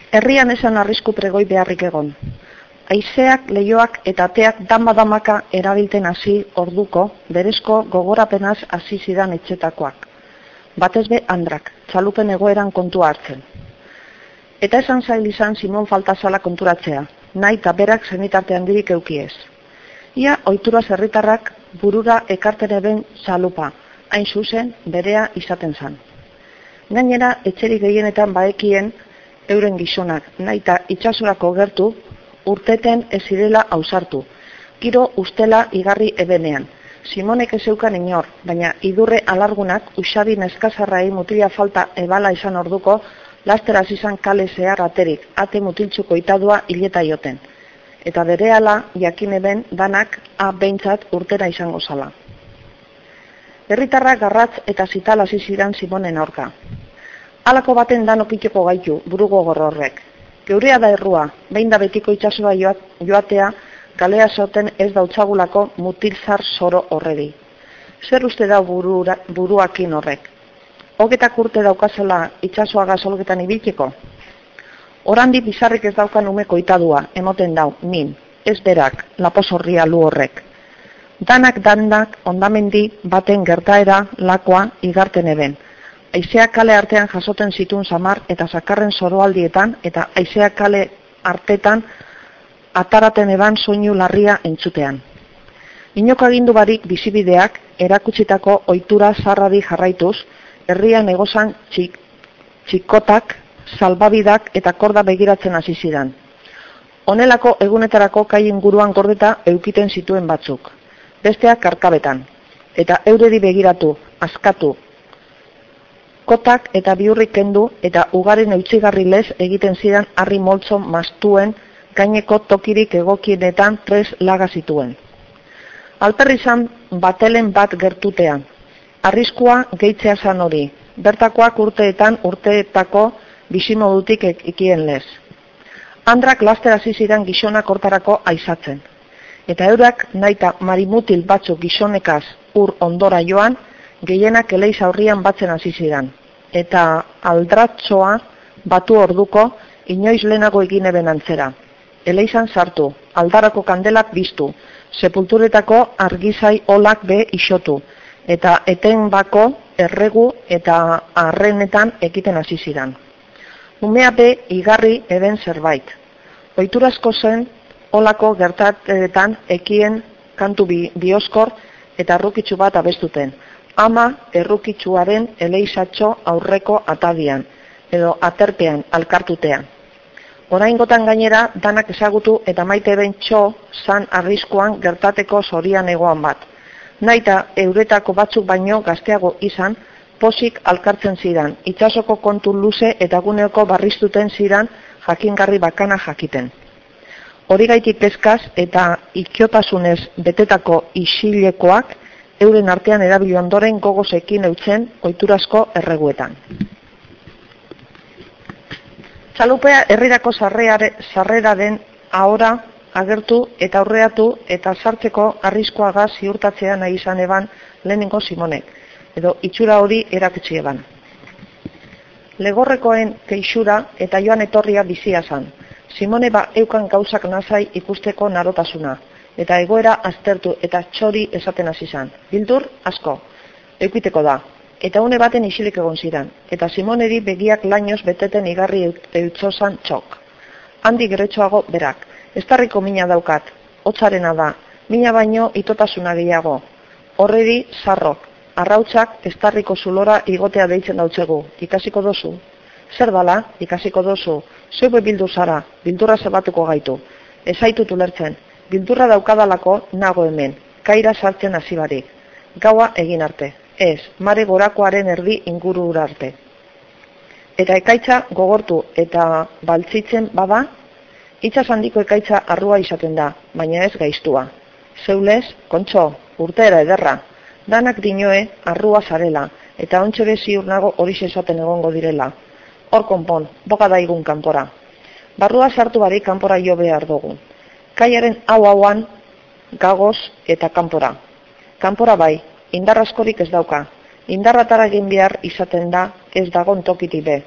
Herrian esan arrisku pregoi beharrik egon. Haizeak, leihoak eta ateak dama-damaka erabilten hasi orduko, berezko gogorapenaz hasi zidan etxetakoak. Batez be Andrak, txalupen egoeran kontua hartzen. Eta esan zail izan Simon faltazala konturatzea, nahi eta berak zenitarte handirik eukiez. Ia ohitura herritarrak burura ekarten eben txalupa, hain zuzen berea izaten zan. Gainera, etxerik gehienetan baekien euren gizonak, nahi eta itsasorako gertu, urteten ez zirela ausartu. Giro ustela igarri ebenean. Simonek ez zeukan inor, baina idurre alargunak usabi neskazarrai mutila falta ebala izan orduko, lasteraz izan kale zehar aterik, ate mutiltzuko itadua hileta joten. Eta berehala jakin eben danak behintzat urtera izango zala. Herritarrak garratz eta zital hasi ziren Simonen aurka. Halako baten danok itxeko gaitu, burugo horrek. Geurea da errua, behin da betiko itsasoa joatea, kalea zoten ez dautzagulako mutilzar zoro horreri. Zer uste da buruakin horrek? Hogetak urte daukazela itsasoa gazolgetan ibiltzeko? Orandi bizarrik ez daukan umeko itadua, emoten dau, min, ez berak, laposorria lu horrek. Danak ondamendi baten gertaera lakoa igarten eben. Haizeak kale artean jasoten zituen samar eta zakarren zoroaldietan eta haizeak kale artetan ataraten eban soinu larria entzutean. Inoko agindu barik bizibideak erakutsitako ohitura zarrari jarraituz, herrian egozan txikotak, salbabidak eta korda begiratzen hasi zidan. Honelako egunetarako kai inguruan gordeta eukiten zituen batzuk. Besteak karkabetan. Eta eureri begiratu, askatu, kotak eta biurrik kendu eta ugaren eutxigarri lez egiten zidan harri moltzo mastuen gaineko tokirik egokienetan tres laga zituen. Alperri zan batelen bat gertutean. Arriskua gehitzea zan hori, bertakoak urteetako bizimodutik ekien lez. Andrak laster hasi zidan gizonak hortarako aizatzen. Eta eurak naita marimutil batzuk gizonekaz ur ondora joan, gehienak eleiz aurrian batzen hasi zidan. Eta aldratxoa batu orduko inoiz lehenago egin eben antzera. Eleizan sartu, aldarako kandelak biztu, sepulturetako argizai olak be isotu, eta eten bako erregu eta arrenetan ekiten hasi zidan. Umea be igarri eben zerbait. Ohiturazko zen olako gertatetan ekien kantu bioskor eta arrukitsu bat abestuten. Ama errukitsuaren eleizatxo aurreko atadian, edo aterpean alkartutean. Oraingotan gainera danak ezagutu eta maite ben txo zan arriskuan gertateko zorian egoan bat. Naita euretako batzuk baino gazteago izan, posik alkartzen zidan, itsasoko kontu luze eta guneoko barriztuten zidan jakingarri bakana jakiten. Hori gaitik peskaz eta ikiotasunez betetako isilekoak euren artean erabili ondoren gogozekin eutzen ohiturazko erreguetan. Txalupea herrirako sarreraren ahora agertu eta aurreatu eta sartzeko arriskoaga ziurtatzea nahi izan eban lehenengo Simonek, edo itxura hori erakutsi eban. Legorrekoen keixura eta joan etorria bizia zan. Simone eukan gauzak nazai ikusteko narotasuna, eta egoera aztertu eta txori esaten hasi zan. Bildur asko, eukiteko da, eta une baten isilik egon zidan, eta Simoneri begiak lainoz beteten igarri eutzozan txok. Handi geretxoago berak, estarriko mina daukat, hotzarena da, mina baino itotasuna gehiago. Horreri zarrok, arrautzak estarriko zulora igotea deitzen dautzegu, ikasiko dozu. Zer dala, ikasiko dozu, zeube bildu zara, bildurra zebatuko gaitu. Ez zaitut ulertzen, bildurra daukadalako nago hemen, kaira sartzen hasi barik. Gaua egin arte, ez, mare gorakoaren erdi inguru arte. Eta ekaitza gogortu eta baltzitzen bada, itsas handiko ekaitza arrua izaten da, baina ez gaiztua. Zeulez, kontxo, urtera ederra, danak dinoe arrua zarela, eta ontxebe ziur nago hori esaten egongo direla. Hor konpon, boga daigun kanpora. Barrua sartu barik kanpora jo behar dugu. Kaiaren hauan gagoz eta kanpora. Kanpora bai, indar askorik ez dauka. Indarratara egin behar izaten da ez dagon tokiti be.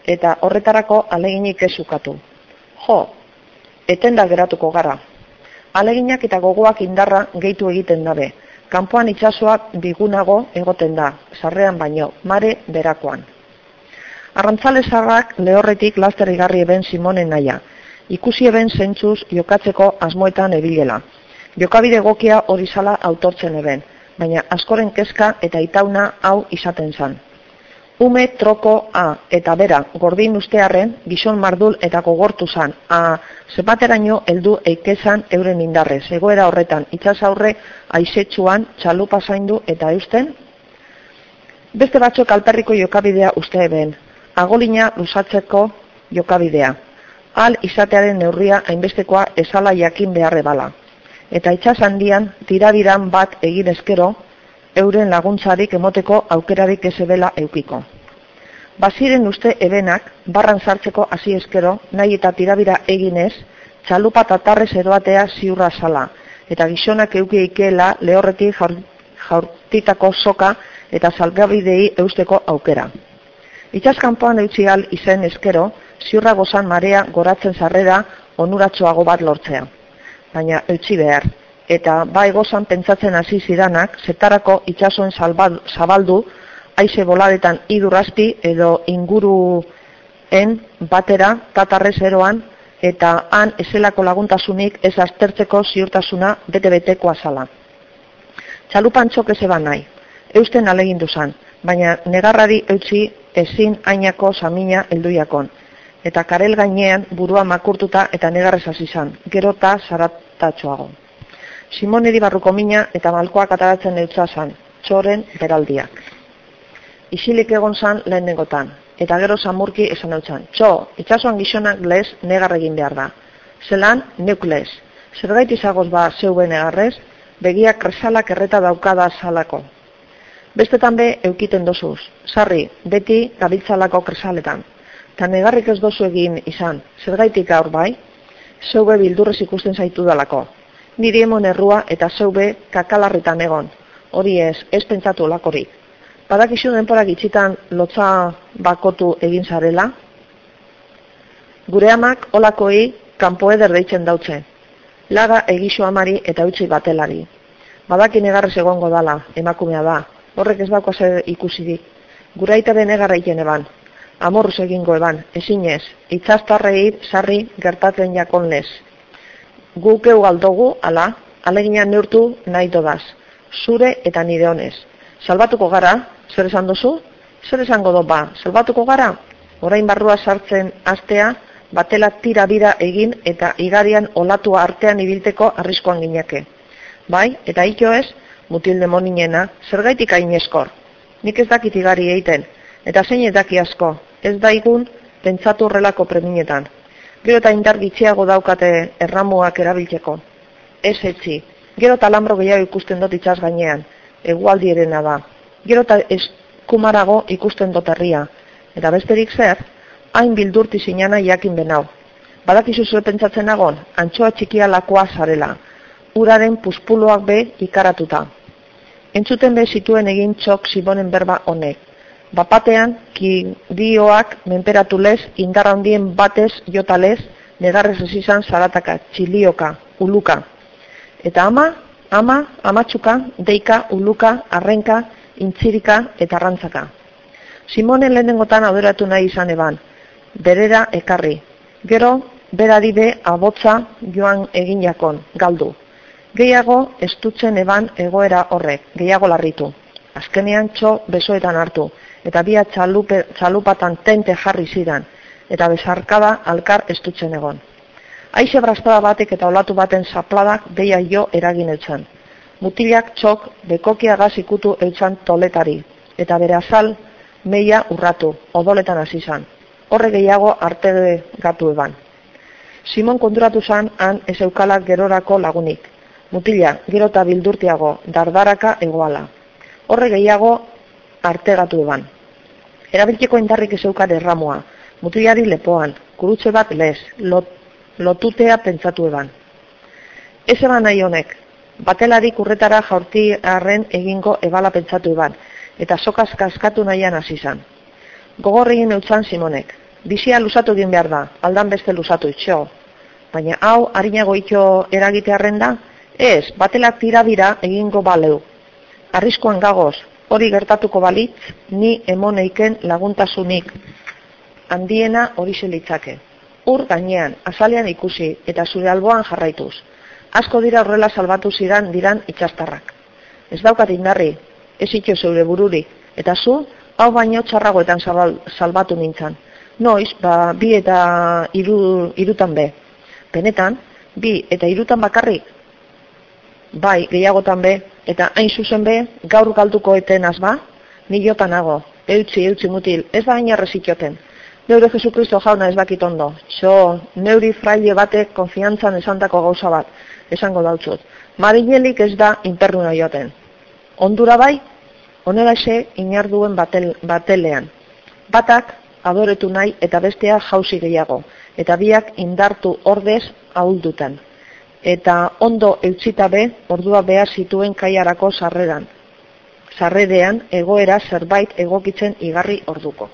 eta horretarako aleginik ez ukatu. Jo, etenda geratuko gara. Aleginak eta gogoak indarra gehitu egiten dabe. Kanpoan itsasoa bigunago egoten da, sarrean baino, mare berakoan. Arrantzalezarrak lehorretik laster igarri eben Simonen naia. Ikusi eben zentzuz jokatzeko asmoetan ebilela. Jokabide egokia hori zala autortzen eben, baina askoren kezka eta itauna hau izaten zan. Ume troko eta bera gordin ustearren gizon mardul eta gogortu zan, zenbateraino heldu eikezan euren indarrez, egoera horretan itsasaurre aizetsuan txalupa zaindu eta eusten. Beste batzuk alperriko jokabidea uste eben, agolina luzatzeko jokabidea. Al izatearen neurria hainbestekoa ezala jakin beharre bala. Eta itsas handian tirabiran bat egin eskero, euren laguntzarik emoteko aukerarik ezebela eukiko. Baziren uste ebenak, barran sartzeko hasi eskero, nahi eta tirabira eginez, txalupa tatarrez eroatea ziurra zala, eta gizonak euki eikeela lehorretik jaurtitako soka eta salgabidei eusteko aukera. Itsaskanpoan eutxial izen eskero, ziurra gozan marea goratzen sarrera onuratxoago bat lortzea. Baina eutxi behar, eta bai gozan pentsatzen hasi zidanak, zetarako itsasoen zabaldu, haize boladetan idurrazpi edo inguruen batera tatarrez eroan, eta han ezelako laguntasunik ez aztertzeko ziurtasuna bete-betekoa zala. Txalupan txok ez eban nahi, eusten alegindu zan, baina negarrari eutxi ezin ainako samina helduiakon, eta karel gainean burua makurtuta eta negarrez hasi zan, gerota zaratatxoago. Simoneri barruko mina eta malkoak ataratzen eutza zan, txoren beraldiak. Isilik egon zan lehenengotan, eta gero samurki esan eutzan, txo, itsasoan gizonak lez negarregin behar da. Zelan, neuk lez, zergait izagoz ba zeube negarrez, begiak kresalak erreta daukada zalako. Bestetan be eukiten dozuz, sarri, beti gabiltzalako kresaletan. Ta negarrik ez dozu egin izan, zergaitik gaur bai, zeube bildurrez ikusten zaitu dalako. Niri emon errua eta zeube kakalarritan egon, hori ez pentsatu lakorik. Badakizu denporak itxitan lotza bakotu egin zarela? Gure amak olakoi kanpo eder deitzen dautze. Laga egizu amari eta utzi batelari. Badaki negarrez egongo dala, emakumea da, horrek ez bako zer ikusirik. Gure aitaren negarra iten eban, amorruz egingo eban, ezinez, itzastarrei sarri gertatzen jakon lez. Guk eu galdogu, ala, alegina neurtu nahi dodaz, zure eta nire honez. Salbatuko gara, zer esan dozu? Zer esango do ba, salbatuko gara? Orain barrua sartzen astea, batela tira bira egin eta igarian olatua artean ibilteko arriskoan gineke. Bai, eta ito ez, mutil demoninena, zergaitik hain eskor. Nik ez dakit igari egiten, eta zein ez daki asko, ez daigun pentsatu horrelako preminetan. Gero eta indar gitxiago daukate erramuak erabiltzeko. Ez etzi, gero eta alambro gehiago ikusten dut itsas gainean, egualdierena da. Gero eta eskumarago ikusten dut herria, eta besterik zer, hain bildurti zinana jakin benau. Badakizu zure pentsatzen agon, antxoa txikia lakoa zarela, uraren puspuluak be ikaratuta. Entzuten be zituen egin txok Simonen berba honek. Bapatean, kidioak menperatu lez, indar handien batez jotalez, negarrez ez izan zarataka, txilioka, uluka. Eta amatxuka, deika, uluka, arrenka, intzirika eta arrantzaka. Simonen lehenengotan aurreratu nahi izan eban, berera ekarri. Gero, berari be abotza joan egin jakon, galdu. Gehiago estutzen eban egoera horrek, gehiago larritu. Azkenean txo besoetan hartu, eta bia txalupatan tente jarri zidan, eta bezarkada alkar estutzen egon. Aize brastada batek eta olatu baten zapladak deia jo eragin eutzan. Mutilak txok bekokia gaz ikutu eutzan toletari, eta bere azal meia urratu, odoletan hasi zan. Horre gehiago arte gatu eban. Simon konturatu zan han ez eukalak gerorako lagunik. Mutila, gero eta bildurtiago, dardaraka egoala. Horre gehiago artegatu eban. Erabiltzeko indarrik ez eukan erramua, mutilari lepoan, kurutze bat lez, lotutea pentsatu eban. Ez eban nahi honek, batelarik urretara jaurtiarren egingo ebala pentsatu eban, eta sokaz kaskatu nahian hasi zan. Gogorrien eutzan Simonek, Bizia luzatu egin behar da, aldan beste luzatu itxo. Baina hau, harinago itxo eragitearren da? Ez, batelak tira dira egingo baleu. Arriskoan gagoz, hori gertatuko balitz, ni emoneiken laguntasunik. Handiena horixe litzake. Ur gainean, azalean ikusi, eta zure alboan jarraituz. Asko dira horrela salbatu diran itxastarrak. Ez daukat indarri, ez itxo zeure bururi, eta zu, hau baino txarragoetan salbatu nintzan. Noiz, 2 eta 3 be. Benetan, 2 eta 3 bakarrik? Bai, gehiagotan be, eta hain zuzen be, gaur galduko etenaz ba? Ni jotan nago, eutxi mutil, ez da hain errezitioten. Neure Jesukristo jauna ez dakit ondo. Neuri fraile batek konfiantzan esandako gauza bat, esango dautzut. Marinelik ez da inpernuna joten. Ondura bai, honelaxe inarduen batelean. Batak adoretu nahi eta bestea jauzi gehiago, eta biak indartu ordez ahuldutan. Eta ondo eutxita be, ordua behar zituen kaiarako sarrerean egoera zerbait egokitzen igarri orduko.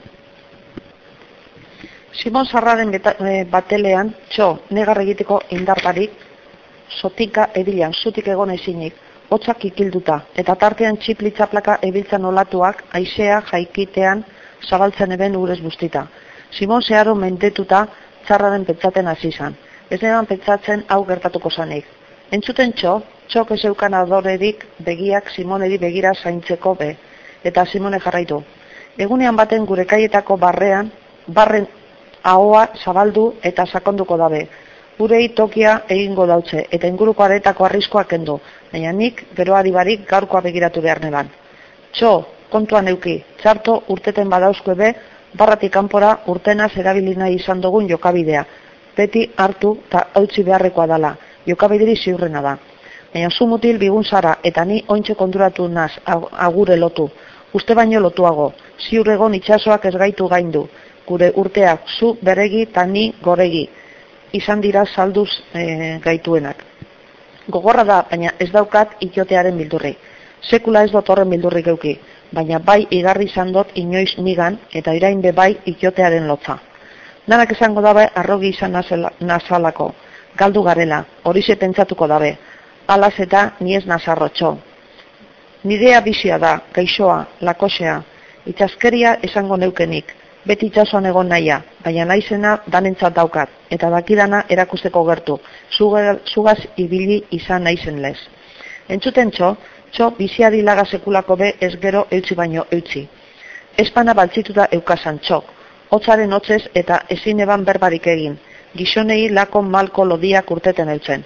Simon Sarraren batelean, negar egiteko indarbarik, sotika edilan, zutik egon ezinik, hotzak ikilduta, eta tartean txiplitzaplaka ebiltzan olatuak, haizea jaikitean zabaltzen eben urez bustita. Simon zeharo mendetuta txarraren pentsaten hasi izan. Ez neban pentsatzen hau gertatuko zanik. Entzuten txok ez eukan adorerik begiak Simoneri begira zaintzeko be, eta Simone jarraitu. Egunean baten gure kaietako barren ahoa zabaldu eta sakonduko dabe. Gurei tokia egingo dautze, eta inguruko aretako arriskoak kendu, baina nik geroari barik gaurkoa begiratu behar neban. Kontuan euki, txarto urteten badauzko be, barratik kanpora urtenaz erabili nahi izan dugun jokabidea. Beti hartu eta hautsi beharrekoa dala, jokabideri ziurrena da. Baina zu mutil bigun zara eta ni ointxe konturatu naz agure lotu. Uste baino lotuago, ziur egon itxasoak ez gaitu gaindu. Gure urteak zu beregi eta ni goregi. Izan dira salduz gaituenak. Gogorra da, baina ez daukat itxotearen bildurri. Sekula ez dut horren bildurrik euki, baina bai igarri izan dut inoiz nigan eta irain be bai itxotearen lotza. Danak esango dabe arrogi izan nazalako, galdu garela, horixe pentsatuko dabe, alaz eta ni ez nazarrotxo. Nidea bizia da, gaixoa, lakosea, itxaskeria esango neukenik, beti itxasoan egon nahia, baina naizena danentzat daukat, eta dakidana erakusteko gertu, zugaz ibili izan naizen lez. Entzuten biziari laga sekulako be ez gero eutxi baino eutxi. Espana baltzituta eukasan hotzaren hotzez eta ezin eban berbarik egin, gizonei lako malko lodiak urteten eutzen.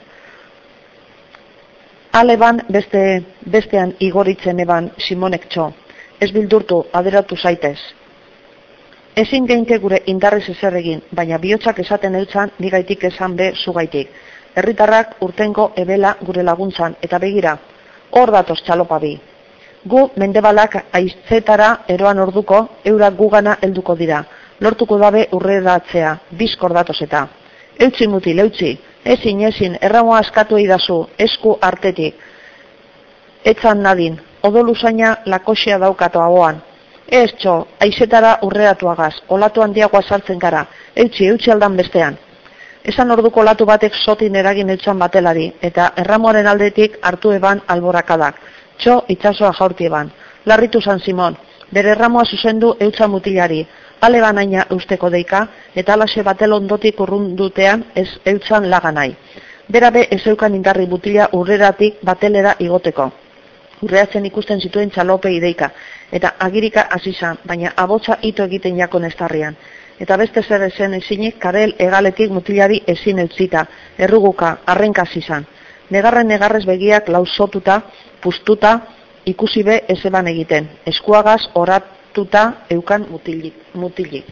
Aleban bestean igoritzen eban Simonek ez bildurtu, aderatu zaitez. Ezin geinke gure indarrez ezer egin, baina bihotzak esaten eutzan nigaitik esan be zugaitik. Herritarrak urtengo ebela gure laguntzan, eta begira, hor datoz txalopa bi. Gu mendebalak aizzetara eroan orduko, eurak gugana helduko dira. Lortuko dabe urreratzea, bizkor datoz eta. Eutzi mutil, eutzi, ezin, erramoa askatu eidazu, esku artetik. Etzan nadin, odoluzaina lakoxea daukato hauan. Ez aizetara urreratuagaz, olatu handiagoa sartzen gara, eutzi aldan bestean. Esan orduko olatu batek sotin eragin eutzan batelari, eta erramoaren aldetik hartu eban alborakadak. Itxasoa jaurti eban. Larritu San Simon, bere erramoa zuzendu eutza mutilari, ale banaina eusteko deika, eta alaxe batel ondotik urrundutean ez eutzan laga nahi. Berabe ez eukan indarri mutila urreratik batelera igoteko. Urreatzen ikusten zituen txalope ideika, eta agirika azizan, baina abotsa ito egiten jakon estarrian. Eta beste zer ezen ezinik karel egaletik mutilari ezin eutzita, erruguka, arrenkaz izan. Negarrez begiak lausotuta, puztuta, ikusi be ez eban egiten, eskuagaz oratuta eukan mutilik.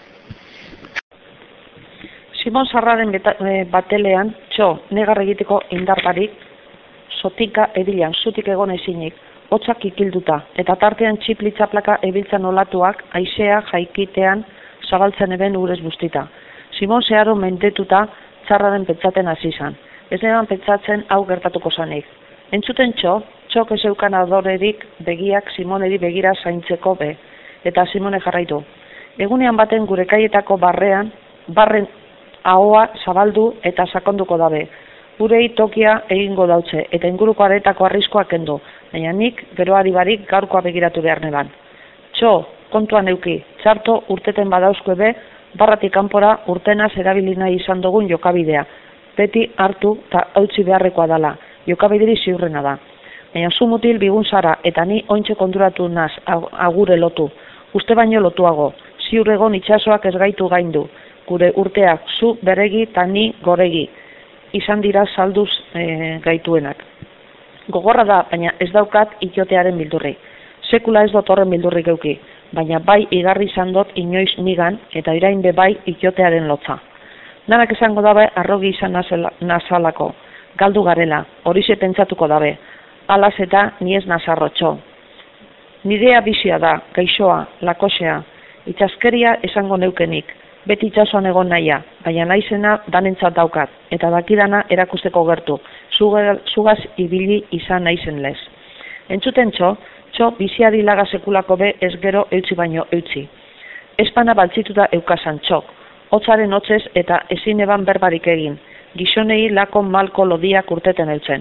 Simon Sarraren batelean, negar egiteko indarbarik, sotika edilan, zutik egon ezinik, hotzak ikilduta, eta tartean txiplitzaplaka ebiltzan olatuak, haizea jaikitean zabaltzen eben urez bustita. Simon zeharo mendetuta txarraren pentsaten hasi izan. Ez neban pentsatzen hau gertatuko zanik. Entzuten txok ez eukan adorerik begiak Simoneri begira zaintzeko be, eta Simone jarraitu. Egunean baten gure kaietako barren ahoa zabaldu eta sakonduko dabe. Gurei tokia egingo dautze eta inguruko aretako arriskoa kendu, baina nik geroari barik gaurkoa begiratu behar neban. Txo, kontuan euki, txarto urteten badauzko ebe, barratik kanpora urtenaz erabili nahi izan dugun jokabidea. Beti hartu eta hautsi beharrekoa dala, jokabideri ziurrena da. Baina zu mutil bigun zara eta ni ointxe konturatu naz agure lotu. Uste baino lotuago, ziur egon itxasoak ez gaitu gaindu. Gure urteak zu beregi eta ni goregi. Izan dira salduz gaituenak. Gogorra da, baina ez daukat ikotearen bildurri. Sekula ez dut horren bildurri geuki, baina bai igarri izan dut inoiz nigan eta irain be bai ikotearen lotza. Danak esango dabe arrogi izan nazalako, galdu garela, horixe pentsatuko dabe, alaz eta ni ez nazarrotxo. Nidea bizia da, gaixoa, lakosea, itxaskeria esango neukenik, beti itxasoan egon nahia, baina naizena danentzat daukat, eta dakidana erakusteko gertu, zugaz ibili izan naizen lez. Entzuten txo biziari laga sekulako be ez gero eutzi baino eutzi. Espana baltzituta eukasan txok, hotzaren hotzez eta ezin eban berbarik egin, gizonei lako malko lodiak urteten eutzen.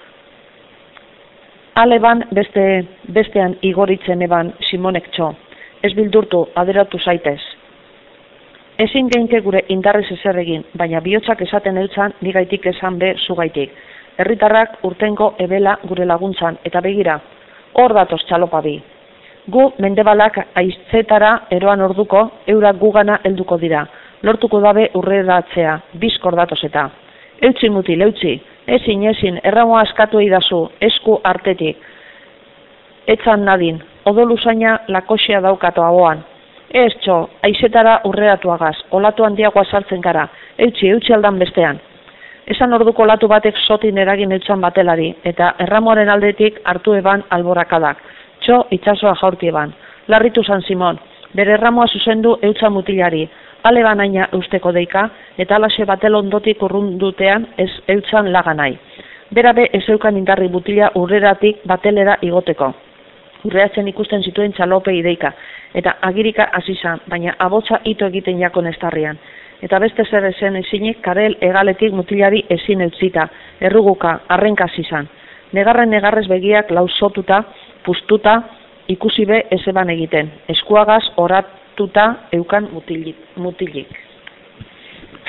Aleban bestean igoritzen eban Simonek txo, ez bildurtu, aderatu zaitez. Ezin geinke gure indarrez ezer egin, baina bihotzak esaten eutzan nigaitik esan be zugaitik. Herritarrak urtengo ebela gure laguntzan, eta begira, hor datoz txalopabi. Gu mendebalak aizzetara eroan orduko, eurak gugana helduko dira. Lortuko dabe urreratzea, bizkor datoz eta. Eutzi mutil, eutzi, ezin, erramua askatu eidazu, esku artetik. Etzan nadin, odoluzaina lakoxea daukato ahoan. Ez txo, aizetara urreratuagaz, olatu handiagoa sartzen gara, eutzi aldan bestean. Esan orduko olatu batek sotin eragin eutzan batelari, eta erramoaren aldetik hartu eban alborakadak. Txo, itxasoa jaurti eban. Larritu San Simon, bere erramoa zuzendu eutza mutilari, ale banaina eusteko deika, eta alaxe batel ondotik urrundutean ez eutzan laga nahi. Berabe ez eukan indarri mutila urreratik batelera igoteko. Urreatzen ikusten zituen txalope ideika, eta agirika azizan, baina abotza ito egiten jakon estarrian. Eta beste zer ezen ezinik karel egaletik mutilari ezin eutzita, erruguka, arrenka izan. Negarrez begiak lausotuta, pustuta, ikusi be ez eban egiten, eskuagaz oratuta eukan mutilik.